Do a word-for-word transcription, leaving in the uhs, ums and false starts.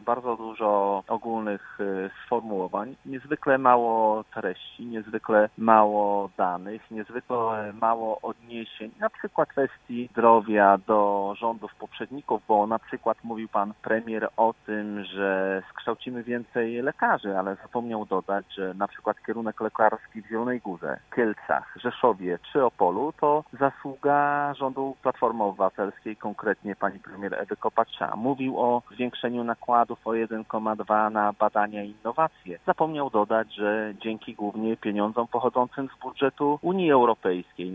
bardzo dużo ogólnych sformułowań, niezwykle mało treści, niezwykle mało danych, niezwykle mało odniesień, na przykład kwestii zdrowia do rządów poprzedników, bo na przykład mówił pan premier o tym, że skształcimy więcej lekarzy, ale zapomniał dodać, że na przykład kierunek lekarski w Zielonej Górze, Kielcach, Rzeszowie czy Opolu to zasługa rządu Platformy Obywatelskiej, konkretnie pani premier Ewy Kopacza. Mówił o zwiększeniu nakładów o jeden przecinek dwa na badania i innowacje. Zapomniał dodać, że dzięki głównie pieniądzom pochodzącym z budżetu Unii Europejskiej.